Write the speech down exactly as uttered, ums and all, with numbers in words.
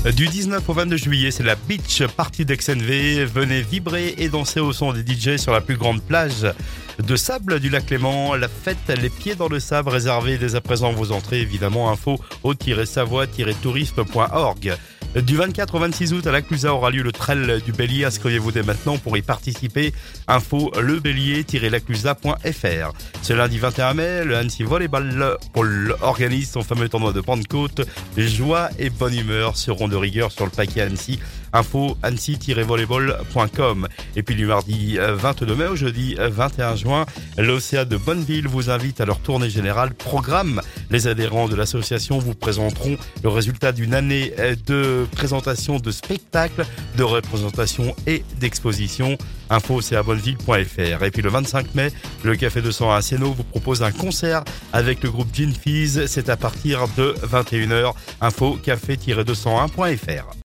Du dix-neuf au vingt-deux juillet, c'est la Beach Party d'X N V. Venez vibrer et danser au son des D J sur la plus grande plage de sable du lac Léman. La fête, les pieds dans le sable, réservez dès à présent vos entrées. Évidemment, info au savoie tourisme point org. Du vingt-quatre au vingt-six août, à la Clusa aura lieu le trail du Bélier. Inscrivez-vous dès maintenant pour y participer. Info lebélier tiret laclusa point f r. Ce lundi vingt et un mai, le Annecy Volleyball Pôle organise son fameux tournoi de Pentecôte. Joie et bonne humeur seront de rigueur sur le paquet Annecy. Info annecy tiret volleyball point com. Et puis du mardi vingt-deux mai au jeudi vingt et un juin, l'O C A de Bonneville vous invite à leur tournée générale. Programme. Les adhérents de l'association vous présenteront le résultat d'une année de présentation de spectacles, de représentation et d'exposition. Info c'est à bonneville point f r. Et puis le vingt-cinq mai, le Café deux cent un à Sénaux vous propose un concert avec le groupe Gin Fizz. C'est à partir de vingt et une heures. Info café deux cent un point f r.